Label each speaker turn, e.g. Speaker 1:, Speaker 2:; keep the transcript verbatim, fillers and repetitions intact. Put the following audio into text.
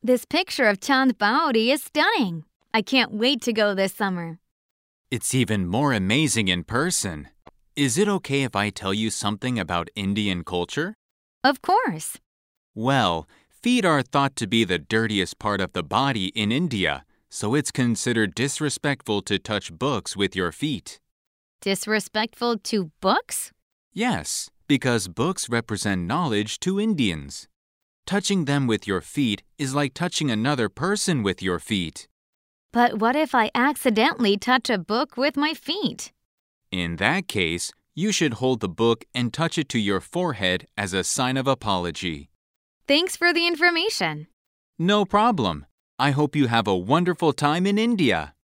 Speaker 1: This picture of Chand Baori is stunning. I can't wait to go this summer.
Speaker 2: It's even more amazing in person. Is it okay if I tell you something about Indian culture?
Speaker 1: Of course.
Speaker 2: Well, feet are thought to be the dirtiest part of the body in India, so it's considered disrespectful to touch books with your feet.
Speaker 1: Disrespectful to books?
Speaker 2: Yes, because books represent knowledge to Indians. Touching them with your feet is like touching another person with your feet.
Speaker 1: But what if I accidentally touch a book with my feet?
Speaker 2: In that case, you should hold the book and touch it to your forehead as a sign of apology.
Speaker 1: Thanks for the information.
Speaker 2: No problem. I hope you have a wonderful time in India.